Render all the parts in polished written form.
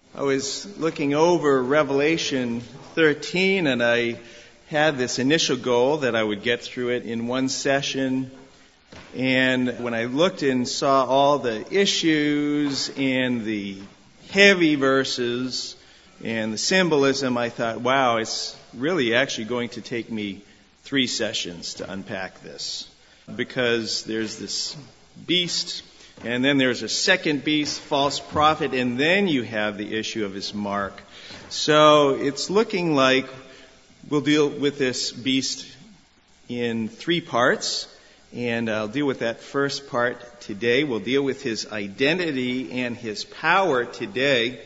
I was looking over Revelation 13, and I had this initial goal that I would get through it in one session. And when I looked and saw all the issues and the heavy verses and the symbolism, I thought, wow, it's really actually going to take me 3 sessions to unpack this. Because there's this beast, and then there's a second beast, false prophet, and then you have the issue of his mark. So it's looking like we'll deal with this beast in 3 parts, and I'll deal with that first part today. We'll deal with his identity and his power today.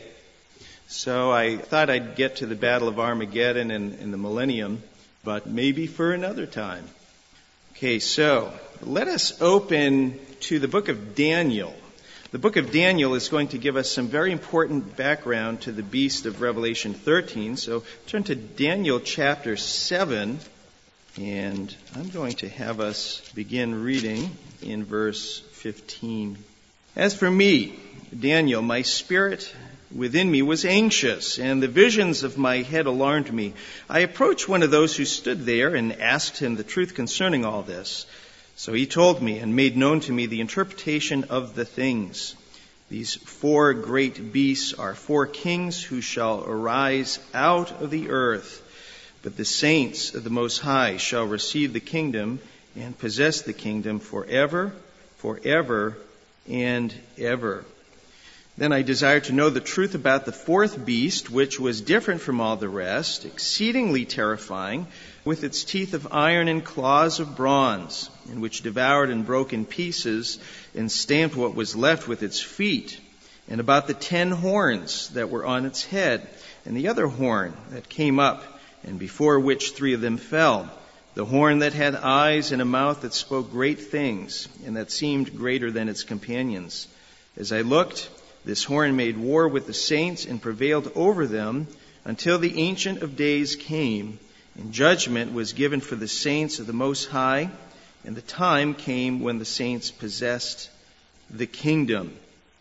So I thought I'd get to the Battle of Armageddon and the millennium, but maybe for another time. Okay, so let us open to the book of Daniel. The book of Daniel is going to give us some very important background to the beast of Revelation 13. So turn to Daniel chapter 7, and I'm going to have us begin reading in verse 15. As for me, Daniel, my spirit within me was anxious, and the visions of my head alarmed me. I approached one of those who stood there and asked him the truth concerning all this. So he told me and made known to me the interpretation of the things. These 4 great beasts are 4 kings who shall arise out of the earth. But the saints of the Most High shall receive the kingdom and possess the kingdom forever, forever, and ever. Then I desired to know the truth about the 4th beast, which was different from all the rest, exceedingly terrifying, with its teeth of iron and claws of bronze, and which devoured and broke in pieces and stamped what was left with its feet, and about the 10 horns that were on its head, and the other horn that came up, and before which 3 of them fell, the horn that had eyes and a mouth that spoke great things, and that seemed greater than its companions. As I looked, this horn made war with the saints and prevailed over them until the Ancient of Days came, and judgment was given for the saints of the Most High, and the time came when the saints possessed the kingdom.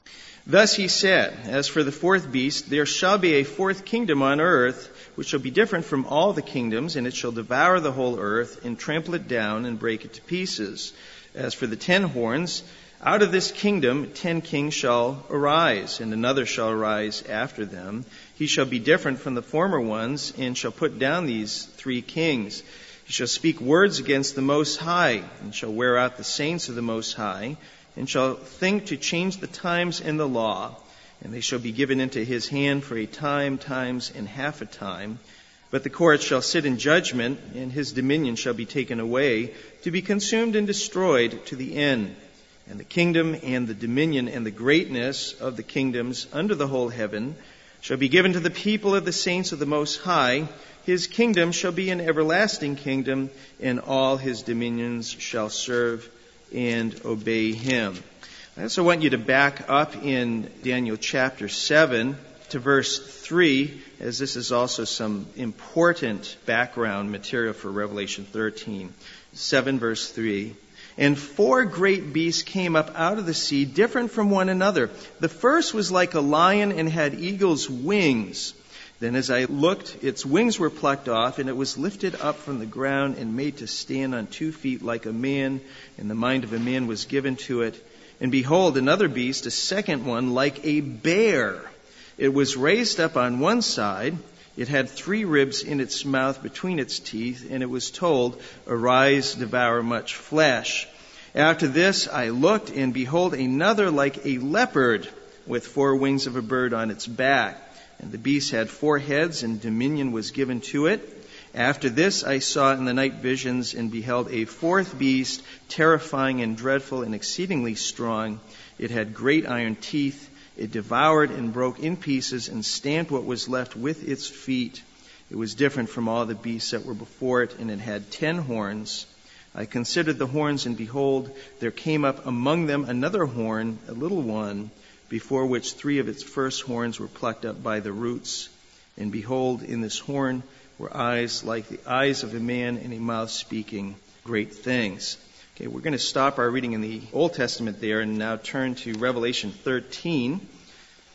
Thus he said, as for the 4th beast, there shall be a 4th kingdom on earth, which shall be different from all the kingdoms, and it shall devour the whole earth, and trample it down, and break it to pieces. As for the 10 horns, out of this kingdom 10 kings shall arise, and another shall arise after them. He shall be different from the former ones, and shall put down these 3 kings. He shall speak words against the Most High, and shall wear out the saints of the Most High, and shall think to change the times and the law. And they shall be given into his hand for a time, times, and half a time. But the court shall sit in judgment, and his dominion shall be taken away, to be consumed and destroyed to the end. And the kingdom and the dominion and the greatness of the kingdoms under the whole heaven shall be given to the people of the saints of the Most High. His kingdom shall be an everlasting kingdom, and all his dominions shall serve and obey him. I also want you to back up in Daniel chapter 7 to verse 3, as this is also some important background material for Revelation 13. 7 verse 3. And 4 great beasts came up out of the sea, different from one another. The first was like a lion and had eagle's wings. Then as I looked, its wings were plucked off, and it was lifted up from the ground and made to stand on 2 feet like a man, and the mind of a man was given to it. And behold, another beast, a second one, like a bear. It was raised up on one side. It had 3 ribs in its mouth between its teeth, and it was told, arise, devour much flesh. After this I looked, and behold, another like a leopard, with 4 wings of a bird on its back. And the beast had 4 heads, and dominion was given to it. After this I saw in the night visions, and beheld a 4th beast, terrifying and dreadful and exceedingly strong. It had great iron teeth. It devoured and broke in pieces and stamped what was left with its feet. It was different from all the beasts that were before it, and it had 10 horns. I considered the horns, and behold, there came up among them another horn, a little one, before which 3 of its first horns were plucked up by the roots. And behold, in this horn were eyes like the eyes of a man, and a mouth speaking great things. Okay, we're going to stop our reading in the Old Testament there and now turn to Revelation 13.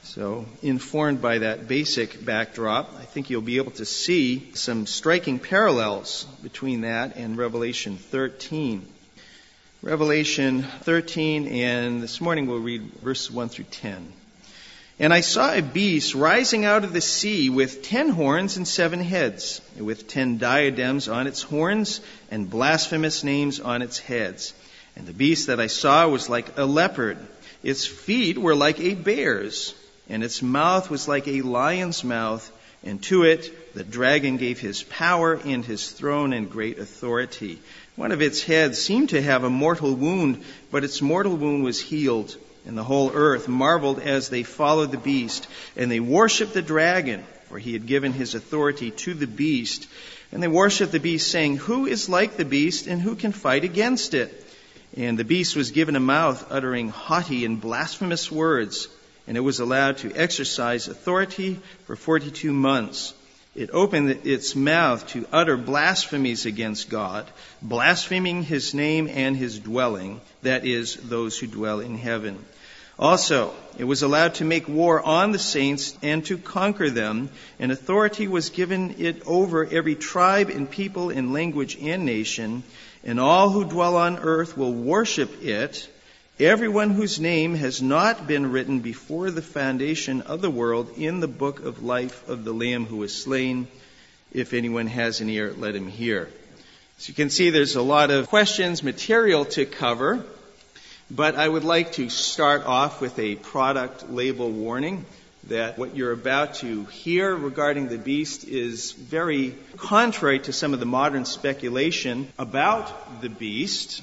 So, informed by that basic backdrop, I think you'll be able to see some striking parallels between that and Revelation 13. Revelation 13, and this morning we'll read verses 1 through 10. And I saw a beast rising out of the sea with 10 horns and 7 heads, with 10 diadems on its horns and blasphemous names on its heads. And the beast that I saw was like a leopard. Its feet were like a bear's, and its mouth was like a lion's mouth. And to it the dragon gave his power and his throne and great authority. One of its heads seemed to have a mortal wound, but its mortal wound was healed. And the whole earth marveled as they followed the beast. And they worshipped the dragon, for he had given his authority to the beast. And they worshipped the beast, saying, "Who is like the beast, and who can fight against it?" And the beast was given a mouth uttering haughty and blasphemous words. And it was allowed to exercise authority for 42 months. It opened its mouth to utter blasphemies against God, blaspheming his name and his dwelling, that is, those who dwell in heaven. Also, it was allowed to make war on the saints and to conquer them, and authority was given it over every tribe and people and language and nation, and all who dwell on earth will worship it, everyone whose name has not been written before the foundation of the world in the book of life of the Lamb who was slain. If anyone has an ear, let him hear. So you can see there's a lot of questions, material to cover, but I would like to start off with a product label warning that what you're about to hear regarding the beast is very contrary to some of the modern speculation about the beast.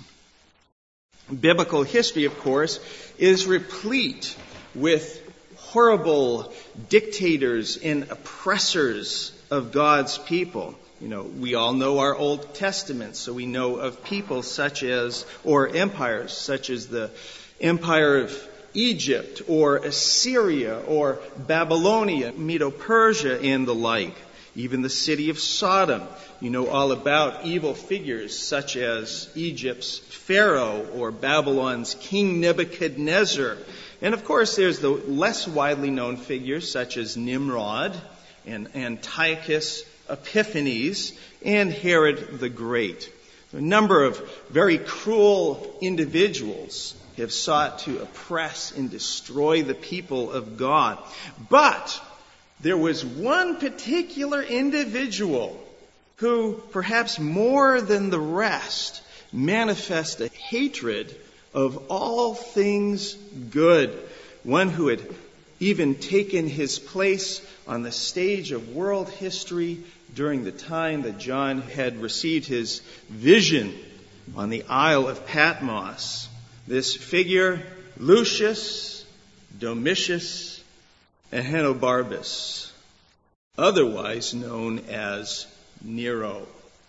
Biblical history, of course, is replete with horrible dictators and oppressors of God's people. You know, we all know our Old Testament, so we know of people such as, or empires such as the Empire of Egypt, or Assyria, or Babylonia, Medo-Persia, and the like. Even the city of Sodom. You know all about evil figures such as Egypt's Pharaoh or Babylon's King Nebuchadnezzar. And of course there's the less widely known figures such as Nimrod and Antiochus Epiphanes and Herod the Great. A number of very cruel individuals have sought to oppress and destroy the people of God. But there was one particular individual who, perhaps more than the rest, manifest a hatred of all things good. One who had even taken his place on the stage of world history during the time that John had received his vision on the Isle of Patmos. This figure, Lucius Domitius Ahenobarbus, otherwise known as Nero.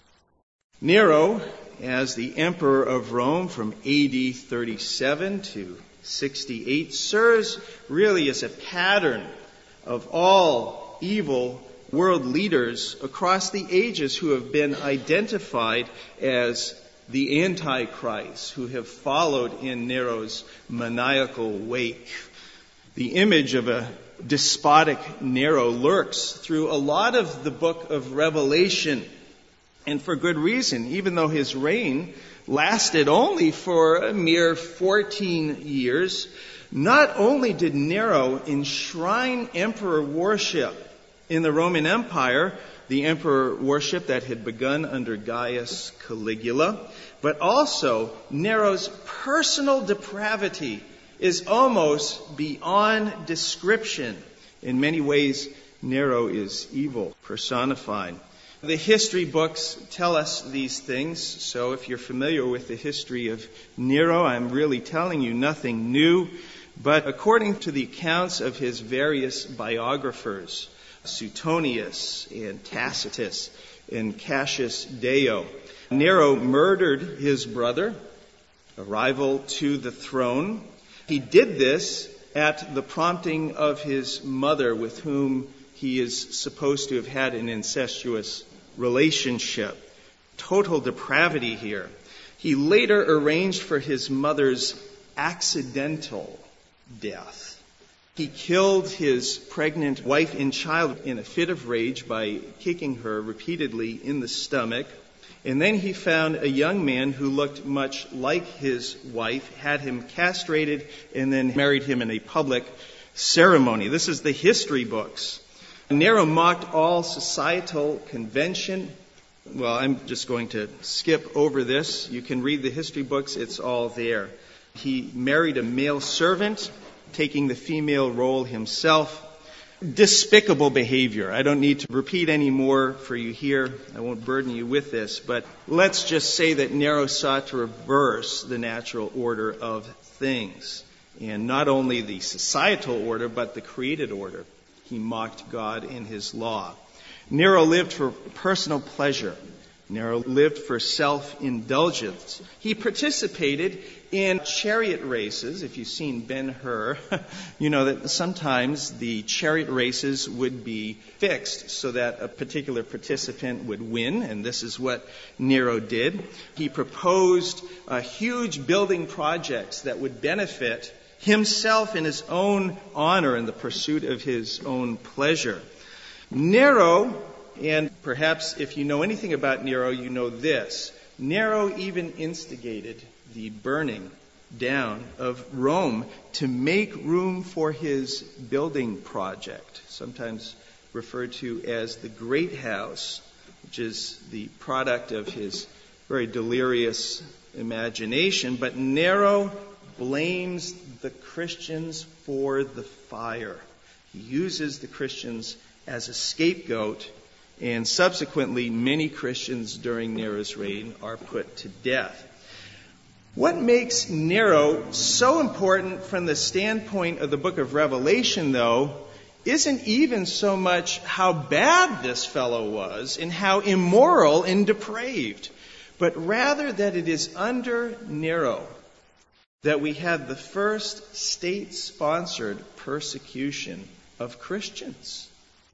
Nero, as the emperor of Rome from AD 37 to 68, serves really as a pattern of all evil world leaders across the ages who have been identified as the Antichrist, who have followed in Nero's maniacal wake. The image of a despotic Nero lurks through a lot of the book of Revelation, and for good reason. Even though his reign lasted only for a mere 14 years, not only did Nero enshrine emperor worship in the Roman Empire, the emperor worship that had begun under Gaius Caligula, but also Nero's personal depravity is almost beyond description. In many ways, Nero is evil personified. The history books tell us these things, so if you're familiar with the history of Nero, I'm really telling you nothing new. But according to the accounts of his various biographers, Suetonius and Tacitus and Cassius Dio, Nero murdered his brother, a rival to the throne. He did this at the prompting of his mother, with whom he is supposed to have had an incestuous relationship. Total depravity here. He later arranged for his mother's accidental death. He killed his pregnant wife and child in a fit of rage by kicking her repeatedly in the stomach. And then he found a young man who looked much like his wife, had him castrated, and then married him in a public ceremony. This is the history books. Nero mocked all societal convention. Well, I'm just going to skip over this. You can read the history books. It's all there. He married a male servant, taking the female role himself. Despicable behavior. I don't need to repeat any more for you here. I won't burden you with this, but let's just say that Nero sought to reverse the natural order of things. And not only the societal order, but the created order. He mocked God and his law. Nero lived for personal pleasure. Nero lived for self-indulgence. He participated in chariot races. If you've seen Ben-Hur, you know that sometimes the chariot races would be fixed so that a particular participant would win, and this is what Nero did. He proposed huge building projects that would benefit himself in his own honor in the pursuit of his own pleasure. Nero, and perhaps if you know anything about Nero, you know this. Nero even instigated the burning down of Rome to make room for his building project, sometimes referred to as the Great House, which is the product of his very delirious imagination. But Nero blames the Christians for the fire. He uses the Christians as a scapegoat, and subsequently many Christians during Nero's reign are put to death. What makes Nero so important from the standpoint of the book of Revelation, though, isn't even so much how bad this fellow was and how immoral and depraved, but rather that it is under Nero that we had the first state-sponsored persecution of Christians.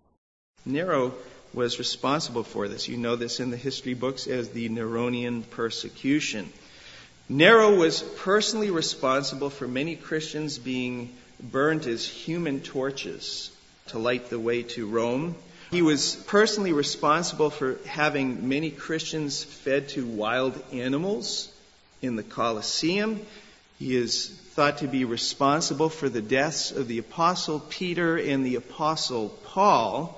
Nero was responsible for this. You know this in the history books as the Neronian persecution. Nero was personally responsible for many Christians being burned as human torches to light the way to Rome. He was personally responsible for having many Christians fed to wild animals in the Colosseum. He is thought to be responsible for the deaths of the Apostle Peter and the Apostle Paul.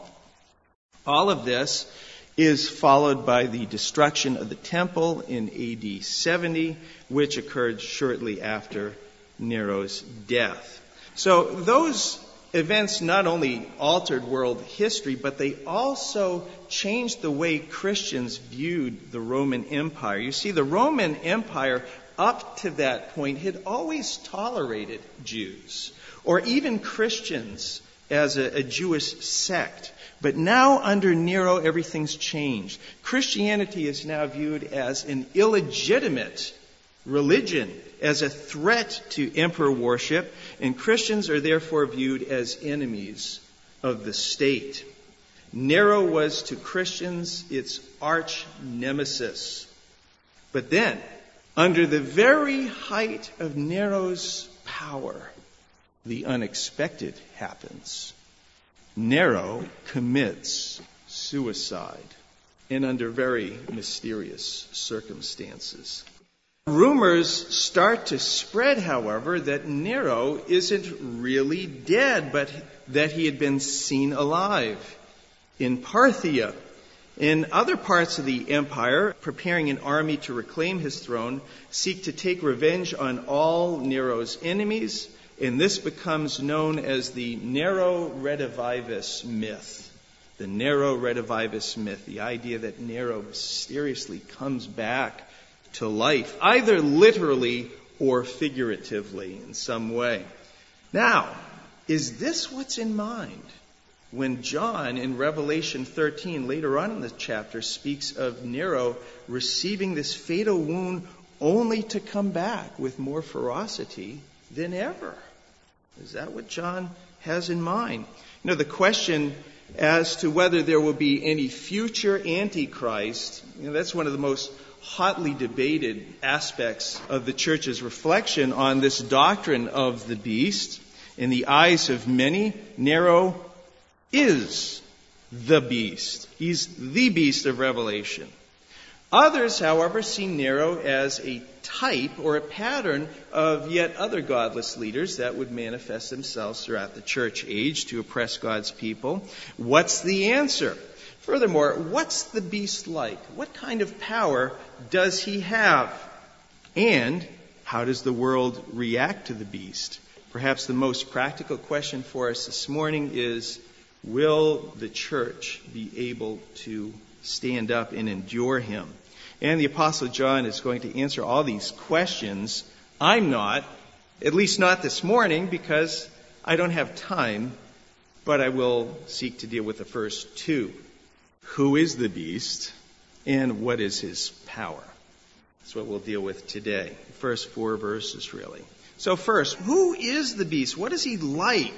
All of this is followed by the destruction of the temple in AD 70, which occurred shortly after Nero's death. So those events not only altered world history, but they also changed the way Christians viewed the Roman Empire. You see, the Roman Empire up to that point had always tolerated Jews, or even Christians as a Jewish sect. But now under Nero, everything's changed. Christianity is now viewed as an illegitimate religion, as a threat to emperor worship, and Christians are therefore viewed as enemies of the state. Nero was to Christians its arch nemesis. But then, under the very height of Nero's power, the unexpected happens. Nero commits suicide, and under very mysterious circumstances. Rumors start to spread, however, that Nero isn't really dead, but that he had been seen alive in Parthia. In other parts of the empire, preparing an army to reclaim his throne, seek to take revenge on all Nero's enemies, and this becomes known as the Nero Redivivus myth. The Nero Redivivus myth, the idea that Nero mysteriously comes back to life, either literally or figuratively in some way. Now, is this what's in mind when John in Revelation 13, later on in the chapter, speaks of Nero receiving this fatal wound only to come back with more ferocity than ever? Is that what John has in mind? You know, the question as to whether there will be any future Antichrist, that's one of the most hotly debated aspects of the church's reflection on this doctrine of the beast. In the eyes of many, Nero is the beast. He's the beast of Revelation. Others, however, see Nero as a type or a pattern of yet other godless leaders that would manifest themselves throughout the church age to oppress God's people. What's the answer? Furthermore, what's the beast like? What kind of power does he have? And how does the world react to the beast? Perhaps the most practical question for us this morning is, will the church be able to stand up and endure him? And the Apostle John is going to answer all these questions. I'm not, at least not this morning, because I don't have time, but I will seek to deal with the first two. Who is the beast, and what is his power? That's what we'll deal with today. The first 4 verses, really. So first, who is the beast? What is he like?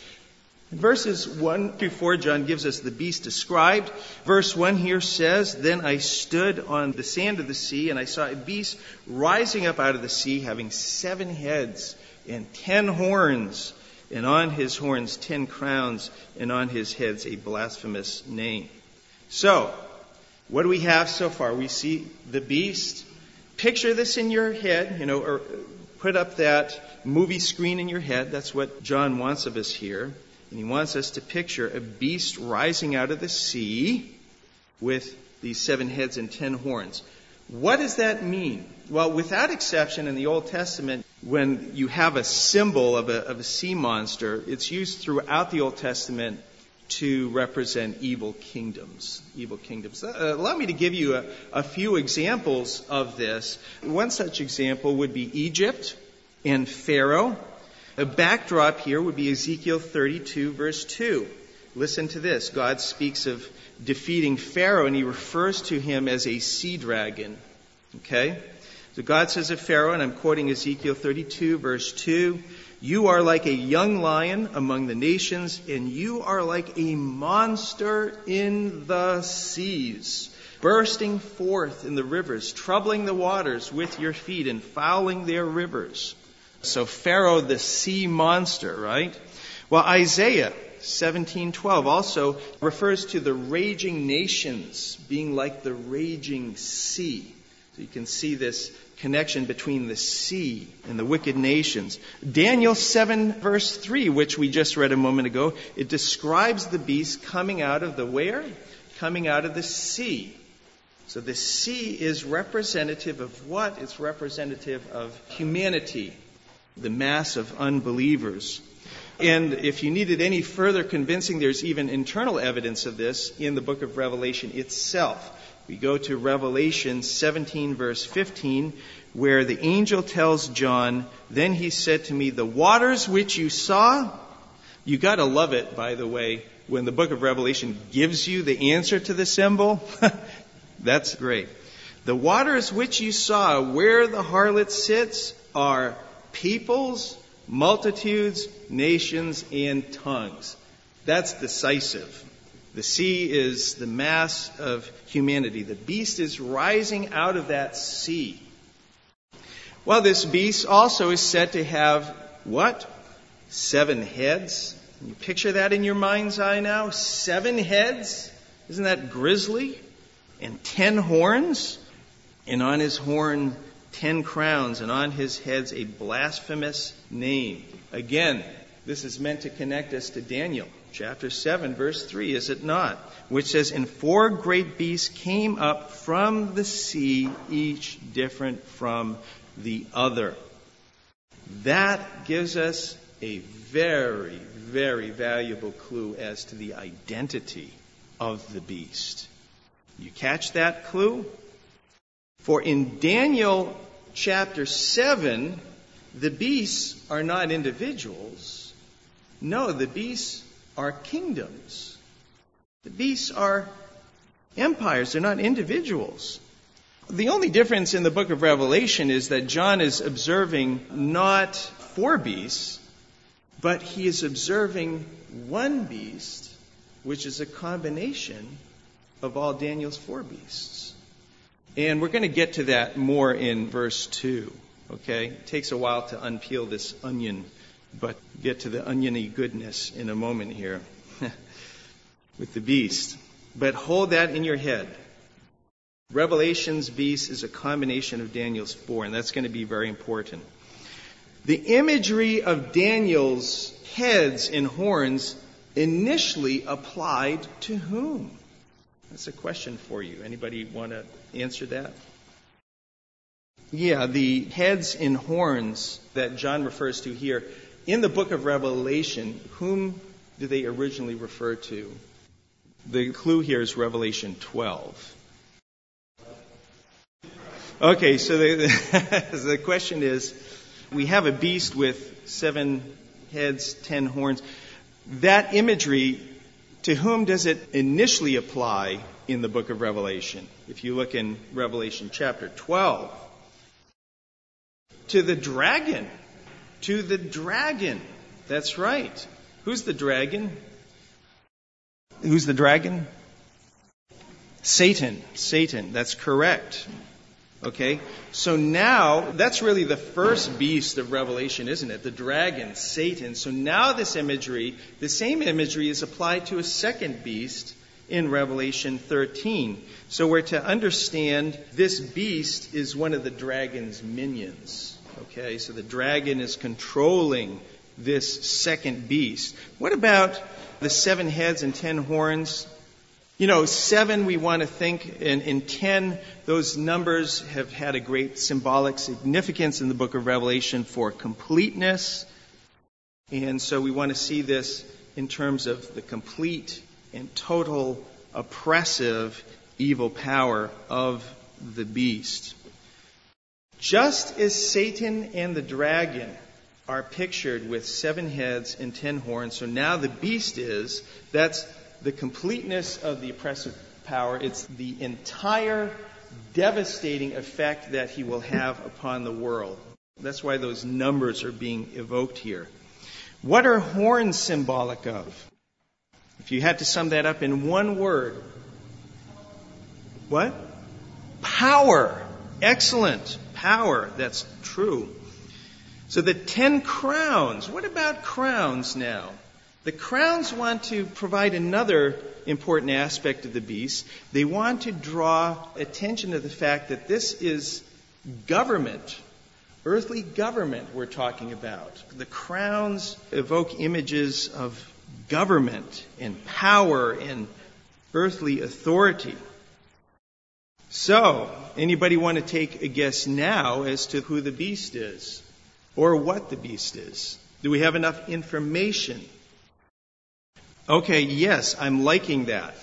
In verses 1 through 4, John gives us the beast described. Verse 1 here says, "Then I stood on the sand of the sea, and I saw a beast rising up out of the sea, having 7 heads and 10 horns, and on his horns 10 crowns, and on his heads a blasphemous name." So, what do we have so far? We see the beast. Picture this in your head, or put up that movie screen in your head. That's what John wants of us here. And he wants us to picture a beast rising out of the sea with these 7 heads and 10 horns. What does that mean? Well, without exception in the Old Testament, when you have a symbol of a sea monster, it's used throughout the Old Testament to represent evil kingdoms. Evil kingdoms. Allow me to give you a few examples of this. One such example would be Egypt and Pharaoh. A backdrop here would be Ezekiel 32, verse 2. Listen to this. God speaks of defeating Pharaoh, and he refers to him as a sea dragon. Okay? So God says of Pharaoh, and I'm quoting Ezekiel 32, verse 2, "You are like a young lion among the nations, and you are like a monster in the seas, bursting forth in the rivers, troubling the waters with your feet and fouling their rivers." So Pharaoh, the sea monster, right? Well, Isaiah 17:12 also refers to the raging nations being like the raging sea. So you can see this connection between the sea and the wicked nations. Daniel 7, verse 3, which we just read a moment ago, it describes the beast coming out of the where? Coming out of the sea. So the sea is representative of what? It's representative of humanity, the mass of unbelievers. And if you needed any further convincing, there's even internal evidence of this in the book of Revelation itself. We go to Revelation 17, verse 15, where the angel tells John, "Then he said to me, the waters which you saw," you got to love it, by the way, when the book of Revelation gives you the answer to the symbol. That's great. "The waters which you saw where the harlot sits are peoples, multitudes, nations, and tongues." That's decisive. The sea is the mass of humanity. The beast is rising out of that sea. Well, this beast also is said to have what? 7 heads. Can you picture that in your mind's eye now? 7 heads? Isn't that grisly? And 10 horns? And on his horn 10 crowns, and on his heads a blasphemous name. Again, this is meant to connect us to Daniel chapter 7, verse 3, is it not? Which says, "And 4 great beasts came up from the sea, each different from the other." That gives us a very, very valuable clue as to the identity of the beast. You catch that clue? For in Daniel chapter 7, the beasts are not individuals. No, the beasts are kingdoms. The beasts are empires. They're not individuals. The only difference in the book of Revelation is that John is observing not 4 beasts, but he is observing one beast, which is a combination of all Daniel's 4 beasts. And we're going to get to that more in verse 2. Okay? It takes a while to unpeel this onion but get to the oniony goodness in a moment here with the beast. But hold that in your head. Revelation's beast is a combination of Daniel's 4, and that's going to be very important. The imagery of Daniel's heads and horns initially applied to whom? That's a question for you. Anybody want to answer that? Yeah, the heads and horns that John refers to here in the book of Revelation, whom do they originally refer to? The clue here is Revelation 12. Okay, so the question is, we have a beast with 7 heads, 10 horns. That imagery, to whom does it initially apply in the book of Revelation? If you look in Revelation chapter 12, to the dragon. To the dragon. That's right. Who's the dragon? Who's the dragon? Satan. Satan. That's correct. Okay? So now, that's really the first beast of Revelation, isn't it? The dragon, Satan. So now this imagery, the same imagery is applied to a second beast in Revelation 13. So we're to understand this beast is one of the dragon's minions. Okay? So the dragon is controlling this second beast. What about the 7 heads and 10 horns? 7 we want to think, and 10, those numbers have had a great symbolic significance in the book of Revelation for completeness. And so we want to see this in terms of the complete and total oppressive evil power of the beast. Just as Satan and the dragon are pictured with 7 heads and 10 horns, so now the beast that's the completeness of the oppressive power. It's the entire devastating effect that he will have upon the world. That's why those numbers are being evoked here. What are horns symbolic of? If you had to sum that up in one word. What? Power. Excellent. Power. That's true. So the 10 crowns. What about crowns now? The crowns want to provide another important aspect of the beast. They want to draw attention to the fact that this is government, earthly government we're talking about. The crowns evoke images of government and power and earthly authority. So, anybody want to take a guess now as to who the beast is or what the beast is? Do we have enough information? Okay, yes, I'm liking that.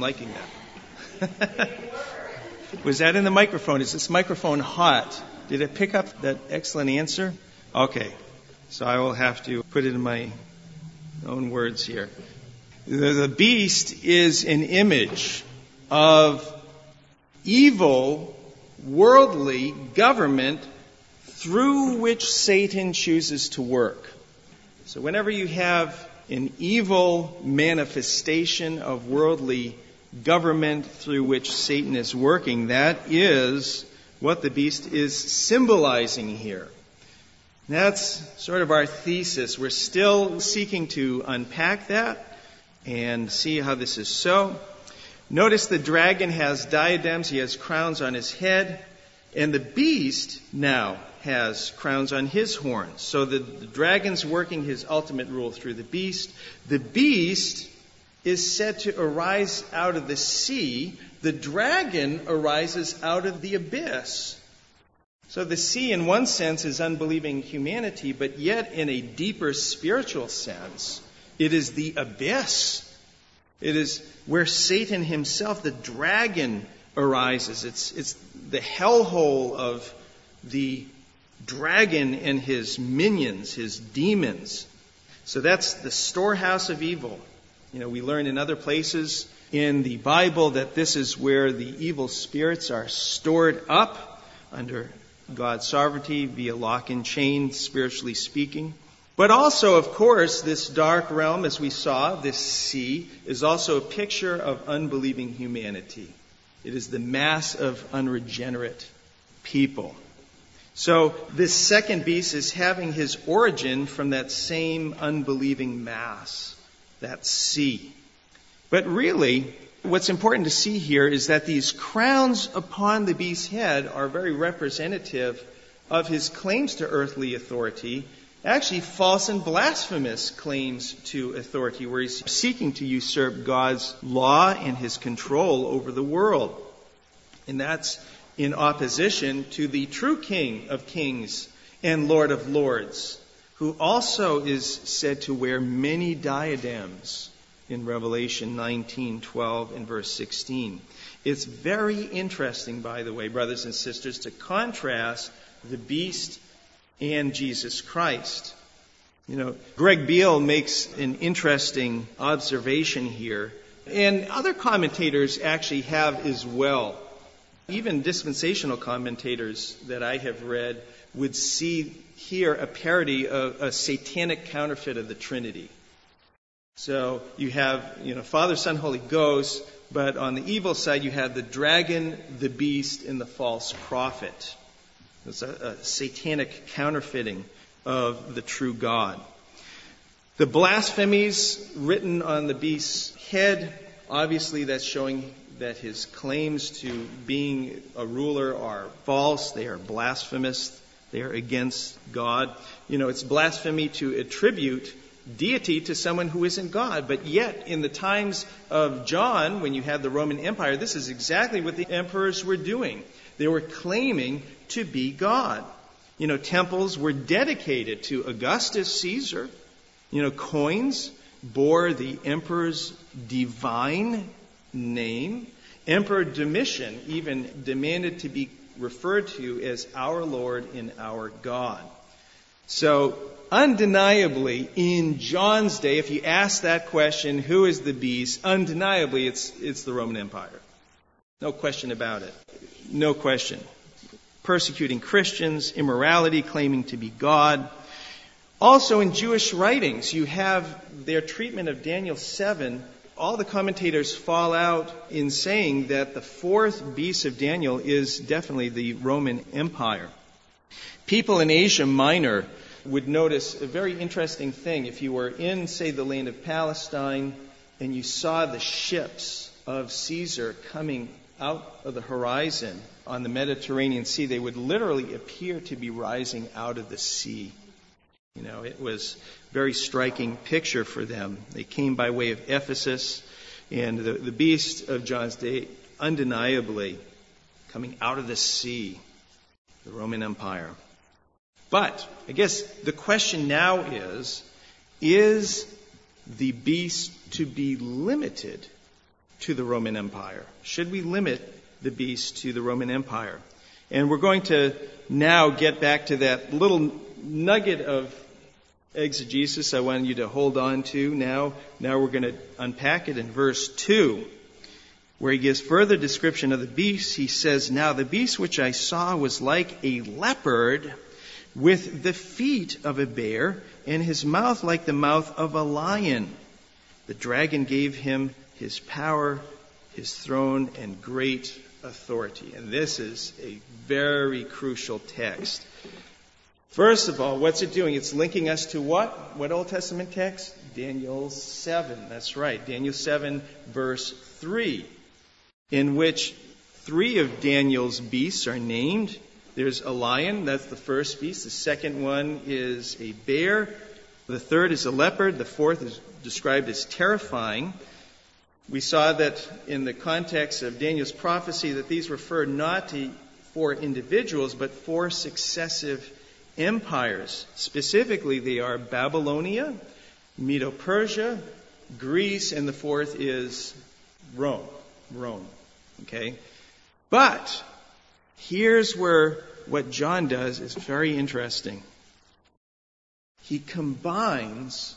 Was that in the microphone? Is this microphone hot? Did it pick up that excellent answer? Okay, so I will have to put it in my own words here. The beast is an image of evil, worldly government through which Satan chooses to work. So whenever you have an evil manifestation of worldly government through which Satan is working, that is what the beast is symbolizing here. That's sort of our thesis. We're still seeking to unpack that and see how this is so. Notice the dragon has diadems, he has crowns on his head, and the beast now has crowns on his horns. So the dragon's working his ultimate rule through the beast. The beast is said to arise out of the sea. The dragon arises out of the abyss. So the sea, in one sense, is unbelieving humanity, but yet in a deeper spiritual sense, it is the abyss. It is where Satan himself, the dragon, arises. It's the hellhole of the dragon and his minions, his demons. So that's the storehouse of evil. We learn in other places in the Bible that this is where the evil spirits are stored up under God's sovereignty via lock and chain, spiritually speaking. But also, of course, this dark realm, as we saw, this sea, is also a picture of unbelieving humanity. It is the mass of unregenerate people. So this second beast is having his origin from that same unbelieving mass, that sea. But really, what's important to see here is that these crowns upon the beast's head are very representative of his claims to earthly authority, actually false and blasphemous claims to authority, where he's seeking to usurp God's law and his control over the world. And that's in opposition to the true King of Kings and Lord of Lords, who also is said to wear many diadems in Revelation 19:12 and verse 16. It's very interesting, by the way, brothers and sisters, to contrast the beast and Jesus Christ. Greg Beale makes an interesting observation here, and other commentators actually have as well. Even dispensational commentators that I have read would see here a parody of a satanic counterfeit of the Trinity. So you have, Father, Son, Holy Ghost, but on the evil side you have the dragon, the beast, and the false prophet. It's a satanic counterfeiting of the true God. The blasphemies written on the beast's head, obviously that's showing that his claims to being a ruler are false. They are blasphemous. They are against God. It's blasphemy to attribute deity to someone who isn't God. But yet, in the times of John, when you had the Roman Empire, this is exactly what the emperors were doing. They were claiming to be God. Temples were dedicated to Augustus Caesar. Coins bore the emperor's divine name. Emperor Domitian even demanded to be referred to as our Lord and our God. So, undeniably, in John's day, if you ask that question, who is the beast? Undeniably, it's the Roman Empire. No question about it. No question. Persecuting Christians, immorality, claiming to be God. Also in Jewish writings, you have their treatment of Daniel 7. All the commentators fall out in saying that the fourth beast of Daniel is definitely the Roman Empire. People in Asia Minor would notice a very interesting thing. If you were in, say, the land of Palestine and you saw the ships of Caesar coming out of the horizon on the Mediterranean Sea, they would literally appear to be rising out of the sea. It was a very striking picture for them. They came by way of Ephesus, and the beast of John's day, undeniably coming out of the sea, the Roman Empire. But I guess the question now is the beast to be limited to the Roman Empire? Should we limit the beast to the Roman Empire? And we're going to now get back to that little nugget of exegesis I wanted you to hold on to. Now we're going to unpack it in verse 2, where he gives further description of the beast. He says, "Now the beast which I saw was like a leopard, with the feet of a bear, and his mouth like the mouth of a lion. The dragon gave him his power, his throne, and great authority." And this is a very crucial text. First of all, what's it doing? It's linking us to what? What Old Testament text? Daniel 7. That's right. Daniel 7, verse 3, in which 3 of Daniel's beasts are named. There's a lion. That's the first beast. The second one is a bear. The third is a leopard. The fourth is described as terrifying. We saw that in the context of Daniel's prophecy that these refer not to 4 individuals, but 4 successive empires. Specifically, they are Babylonia, Medo-Persia, Greece, and the fourth is Rome. Okay? But here's where what John does is very interesting. He combines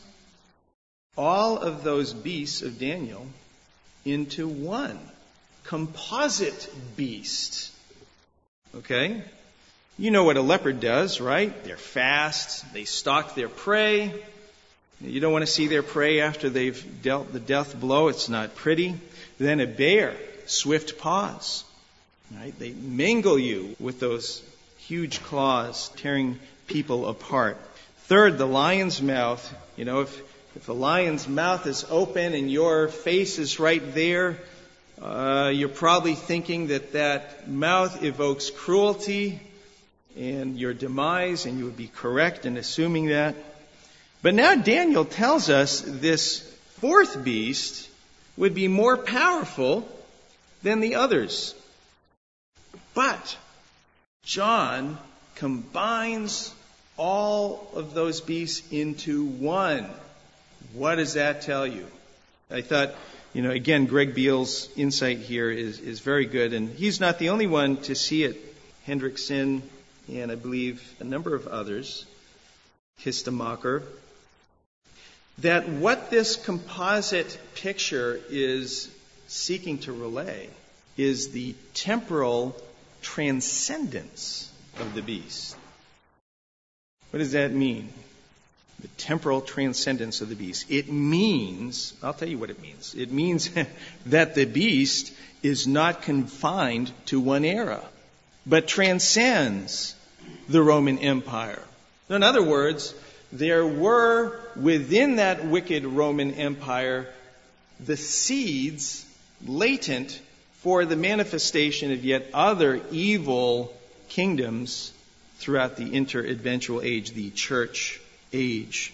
all of those beasts of Daniel into one composite beast. Okay? You know what a leopard does, right? They're fast. They stalk their prey. You don't want to see their prey after they've dealt the death blow. It's not pretty. Then a bear, swift paws. Right? They mangle you with those huge claws tearing people apart. Third, the lion's mouth. If the lion's mouth is open and your face is right there, you're probably thinking that mouth evokes cruelty and your demise, and you would be correct in assuming that. But now Daniel tells us this fourth beast would be more powerful than the others. But John combines all of those beasts into one. What does that tell you? I thought, again, Greg Beale's insight here is very good, and he's not the only one to see it. Hendrickson, and I believe a number of others, Kistemacher, that what this composite picture is seeking to relay is the temporal transcendence of the beast. What does that mean? The temporal transcendence of the beast. It means, I'll tell you what it means. It means that the beast is not confined to one era, but transcends the Roman Empire. In other words, there were within that wicked Roman Empire the seeds latent for the manifestation of yet other evil kingdoms throughout the interadventual age, the church age.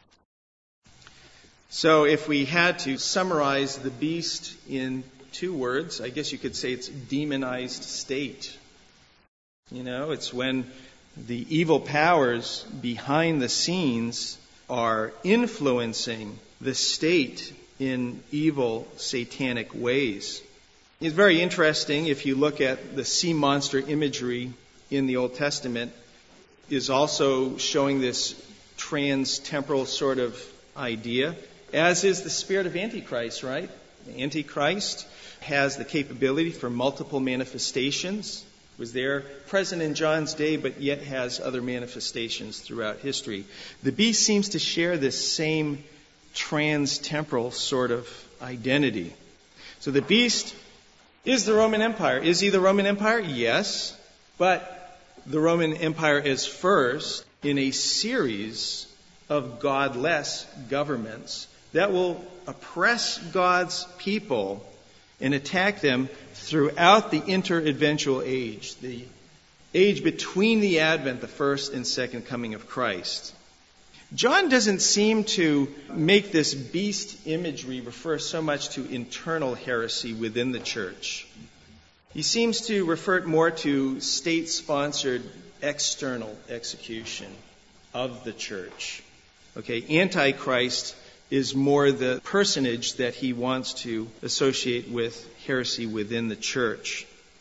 So if we had to summarize the beast in 2 words, I guess you could say it's demonized state. It's when the evil powers behind the scenes are influencing the state in evil satanic ways. It's very interesting if you look at the sea monster imagery in the Old Testament is also showing this trans-temporal sort of idea, as is the spirit of Antichrist, right? The Antichrist has the capability for multiple manifestations. Was there present in John's day, but yet has other manifestations throughout history. The beast seems to share this same trans-temporal sort of identity. So the beast is the Roman Empire. Is he the Roman Empire? Yes. But the Roman Empire is first in a series of godless governments that will oppress God's people and attack them throughout the interadventual age, the age between the advent, the first and second coming of Christ. John doesn't seem to make this beast imagery refer so much to internal heresy within the church. He seems to refer more to state-sponsored external execution of the church. Antichrist is more the personage that he wants to associate with heresy within the church.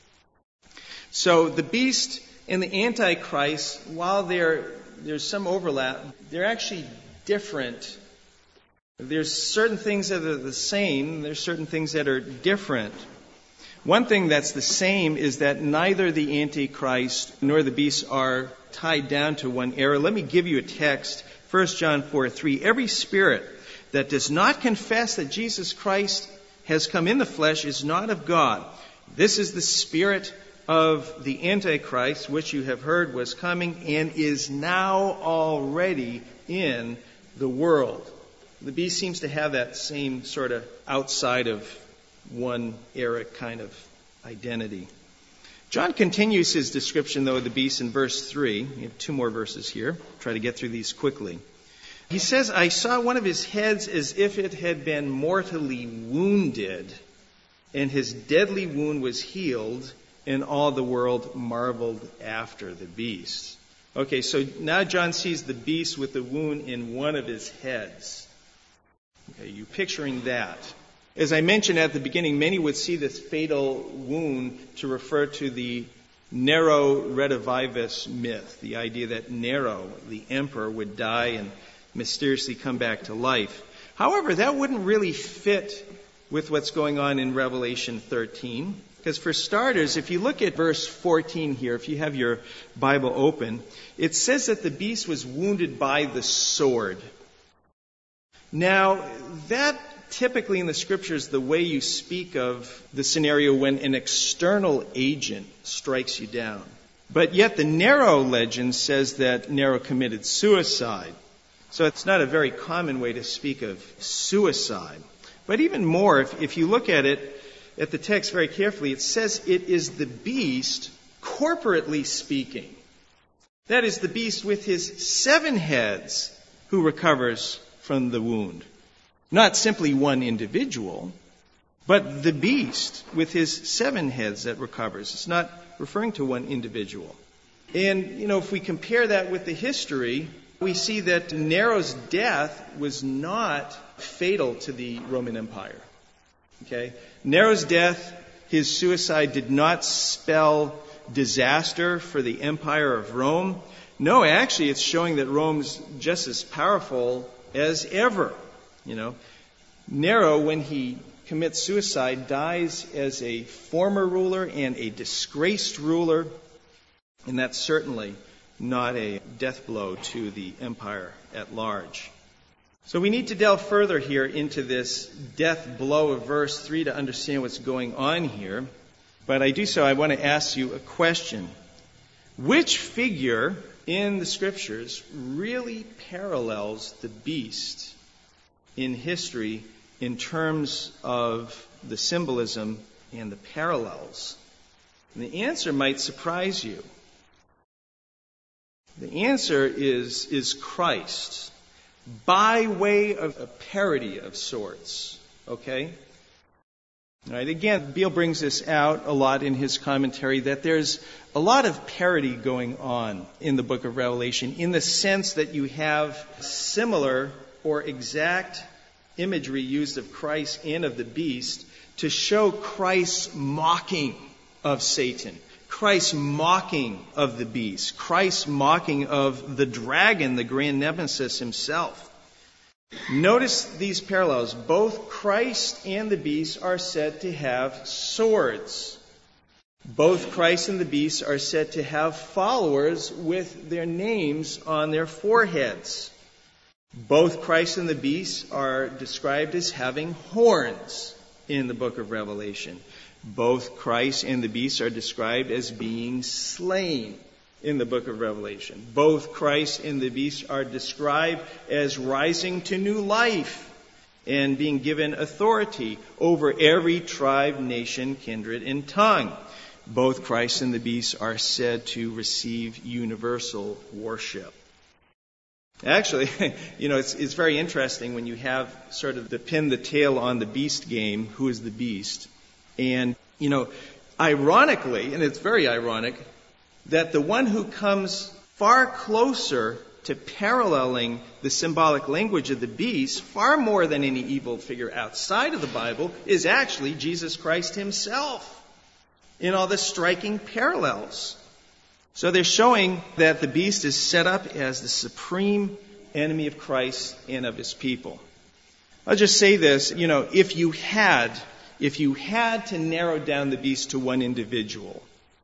So the beast and the Antichrist, while there's some overlap, they're actually different. There's certain things that are the same, there's certain things that are different. One thing that's the same is that neither the Antichrist nor the beast are tied down to one era. Let me give you a text, 1 John 4:3. Every spirit that does not confess that Jesus Christ has come in the flesh is not of God. This is the spirit of the Antichrist, which you have heard was coming and is now already in the world. The beast seems to have that same sort of outside of one era kind of identity. John continues his description, though, of the beast in verse 3. We have 2 more verses here. Try to get through these quickly. He says, I saw one of his heads as if it had been mortally wounded, and his deadly wound was healed, and all the world marveled after the beast. Okay, so now John sees the beast with the wound in one of his heads. Okay, you picturing that? As I mentioned at the beginning, many would see this fatal wound to refer to the Nero Redivivus myth, the idea that Nero, the emperor, would die and mysteriously come back to life. However, that wouldn't really fit with what's going on in Revelation 13. Because for starters, if you look at verse 14 here, if you have your Bible open, it says that the beast was wounded by the sword. Now, that typically in the scriptures, the way you speak of the scenario when an external agent strikes you down. But yet the Nero legend says that Nero committed suicide. So it's not a very common way to speak of suicide. But even more, if you look at it, at the text very carefully, it says it is the beast, corporately speaking. That is the beast with his 7 heads who recovers from the wound. Not simply one individual, but the beast with his 7 heads that recovers. It's not referring to one individual. And, if we compare that with the history, we see that Nero's death was not fatal to the Roman Empire. Okay? Nero's death, his suicide, did not spell disaster for the Empire of Rome. No, actually, it's showing that Rome's just as powerful as ever. Nero, when he commits suicide, dies as a former ruler and a disgraced ruler, and that's certainly not a death blow to the empire at large. So we need to delve further here into this death blow of verse 3 to understand what's going on here. But I do so, I want to ask you a question. Which figure in the Scriptures really parallels the beast in history in terms of the symbolism and the parallels? And the answer might surprise you. The answer is Christ, by way of a parody of sorts. Okay? All right, again, Beale brings this out a lot in his commentary, that there's a lot of parody going on in the book of Revelation, in the sense that you have similar or exact imagery used of Christ and of the beast to show Christ's mocking of Satan, Christ's mocking of the beast, Christ's mocking of the dragon, the grand nemesis himself. Notice these parallels. Both Christ and the beast are said to have swords. Both Christ and the beast are said to have followers with their names on their foreheads. Both Christ and the beast are described as having horns in the book of Revelation. Both Christ and the beast are described as being slain in the book of Revelation. Both Christ and the beast are described as rising to new life and being given authority over every tribe, nation, kindred, and tongue. Both Christ and the beast are said to receive universal worship. Actually, it's very interesting when you have sort of the pin the tail on the beast game, who is the beast. And, ironically, and it's very ironic, that the one who comes far closer to paralleling the symbolic language of the beast, far more than any evil figure outside of the Bible, is actually Jesus Christ himself, in all the striking parallels. So they're showing that the beast is set up as the supreme enemy of Christ and of his people. I'll just say this, if you had to narrow down the beast to one individual,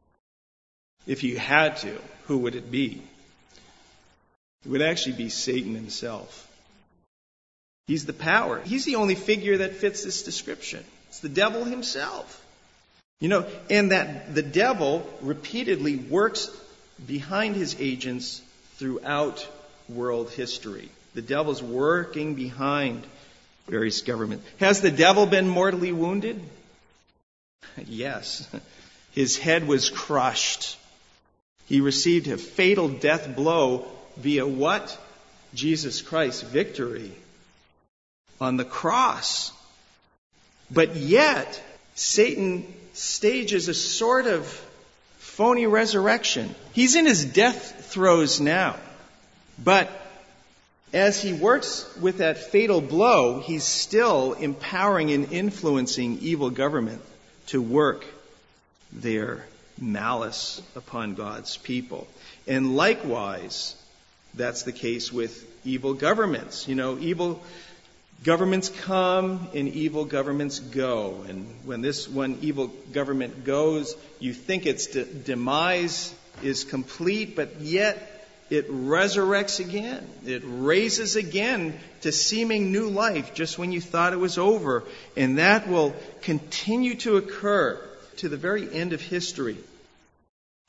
if you had to, who would it be? It would actually be Satan himself. He's the power. He's the only figure that fits this description. It's the devil himself. And that the devil repeatedly works behind his agents throughout world history. The devil's working behind various governments. Has the devil been mortally wounded? Yes. His head was crushed. He received a fatal death blow via what? Jesus Christ's victory on the cross. But yet, Satan stages a sort of phony resurrection. He's in his death throes now. But as he works with that fatal blow, he's still empowering and influencing evil government to work their malice upon God's people. And likewise, that's the case with evil governments. Evil governments come and evil governments go. And when this one evil government goes, you think its demise is complete, but yet it resurrects again. It raises again to seeming new life just when you thought it was over. And that will continue to occur to the very end of history.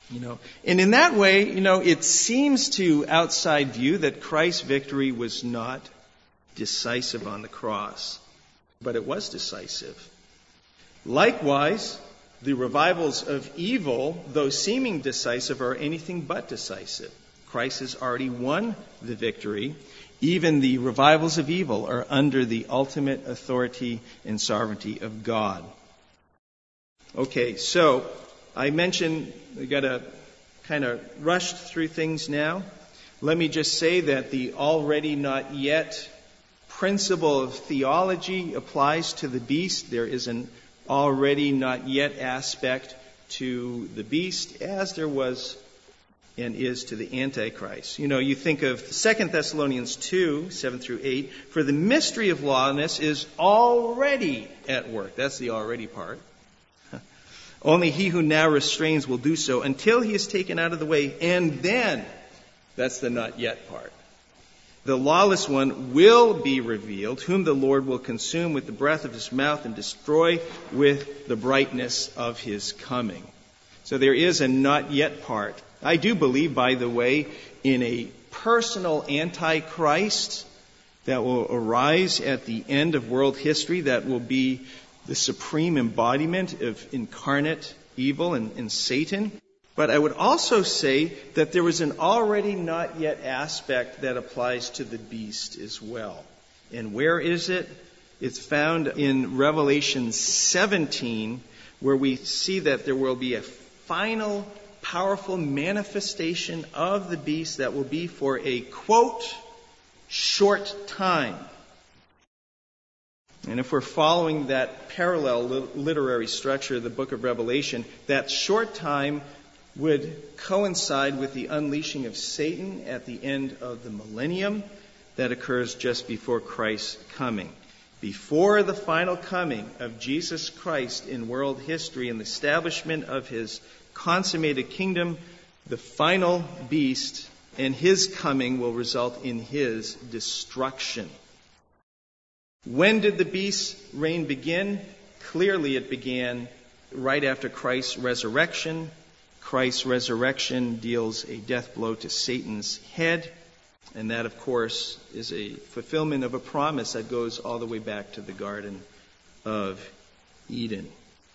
And in that way, it seems to outside view that Christ's victory was not decisive on the cross, but it was decisive. Likewise, the revivals of evil, though seeming decisive, are anything but decisive. Christ has already won the victory. Even the revivals of evil are under the ultimate authority and sovereignty of God. Okay, so I mentioned we got to kind of rush through things now. Let me just say that the already not yet principle of theology applies to the beast. There is an already not yet aspect to the beast, as there was and is to the Antichrist. You think of 2 Thessalonians 2, 7 through 8, for the mystery of lawlessness is already at work. That's the already part. Only he who now restrains will do so until he is taken out of the way, and then, that's the not yet part, the lawless one will be revealed, whom the Lord will consume with the breath of his mouth and destroy with the brightness of his coming. So there is a not yet part. I do believe, by the way, in a personal Antichrist that will arise at the end of world history, that will be the supreme embodiment of incarnate evil and Satan. But I would also say that there was an already not yet aspect that applies to the beast as well. And where is it? It's found in Revelation 17, where we see that there will be a final, powerful manifestation of the beast that will be for a, quote, short time. And if we're following that parallel literary structure of the book of Revelation, that short time would coincide with the unleashing of Satan at the end of the millennium that occurs just before Christ's coming. Before the final coming of Jesus Christ in world history and the establishment of his consummated kingdom, the final beast and his coming will result in his destruction. When did the beast's reign begin? Clearly it began right after Christ's resurrection. Christ's resurrection deals a death blow to Satan's head, and that, of course, is a fulfillment of a promise that goes all the way back to the Garden of Eden.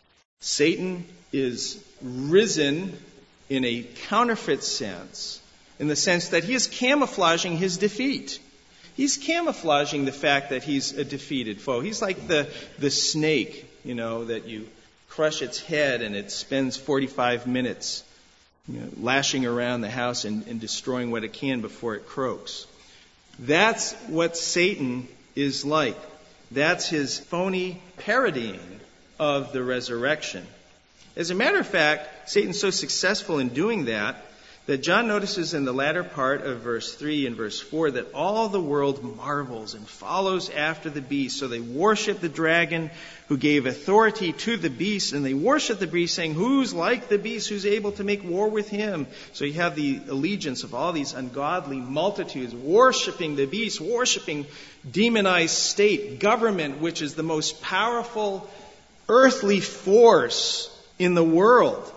Satan is risen in a counterfeit sense, in the sense that he is camouflaging his defeat. He's camouflaging the fact that he's a defeated foe. He's like the snake, that you crush its head and it spends 45 minutes lashing around the house and destroying what it can before it croaks. That's what Satan is like. That's his phony parodying of the resurrection. As a matter of fact, Satan's so successful in doing that John notices in the latter part of verse 3 and verse 4 that all the world marvels and follows after the beast. So they worship the dragon who gave authority to the beast, and they worship the beast, saying, who's like the beast, who's able to make war with him? So you have the allegiance of all these ungodly multitudes worshiping the beast, worshiping demonized state, government, which is the most powerful earthly force in the world,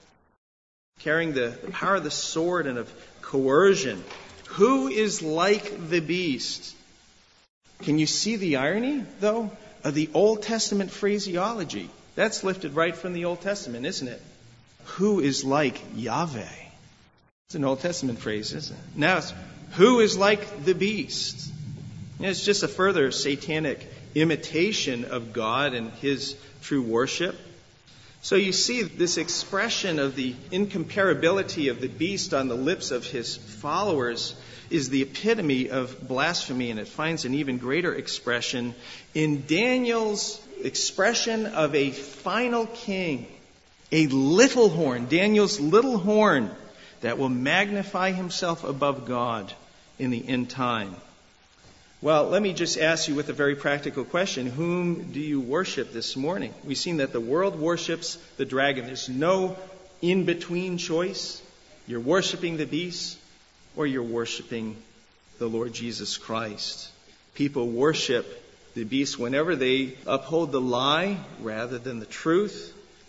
carrying the power of the sword and of coercion. Who is like the beast? Can you see the irony, though, of the Old Testament phraseology? That's lifted right from the Old Testament, isn't it? Who is like Yahweh? It's an Old Testament phrase, isn't it? Now it's, who is like the beast? And it's just a further satanic imitation of God and his true worship. So you see this expression of the incomparability of the beast on the lips of his followers is the epitome of blasphemy, and it finds an even greater expression in Daniel's expression of a final king, a little horn, Daniel's little horn that will magnify himself above God in the end time. Well, let me just ask you with a very practical question. Whom do you worship this morning? We've seen that the world worships the dragon. There's no in-between choice. You're worshiping the beast or you're worshiping the Lord Jesus Christ. People worship the beast whenever they uphold the lie rather than the truth.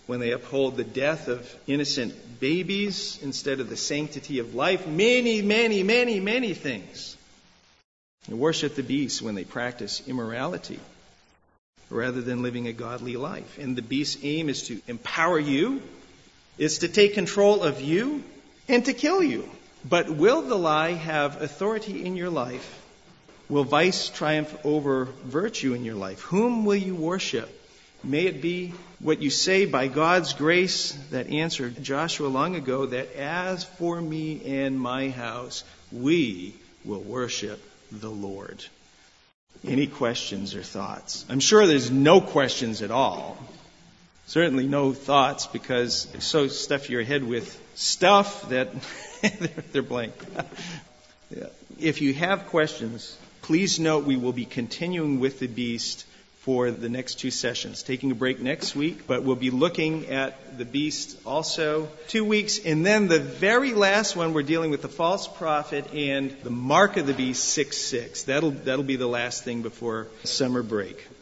when they uphold the death of innocent babies instead of the sanctity of life. Many, many, many, many things. They worship the beast when they practice immorality rather than living a godly life. And the beast's aim is to empower you, is to take control of you, and to kill you. But will the lie have authority in your life? Will vice triumph over virtue in your life? Whom will you worship? May it be what you say by God's grace that answered Joshua long ago, that as for me and my house, we will worship the Lord. Any questions or thoughts? I'm sure there's no questions at all. Certainly no thoughts, because they so stuff your head with stuff that they're blank. If you have questions, please note we will be continuing with the beast for the next 2 sessions. Taking a break next week, but we'll be looking at the beast also 2 weeks. And then the very last one, we're dealing with the false prophet and the mark of the beast, 666. That'll be the last thing before summer break.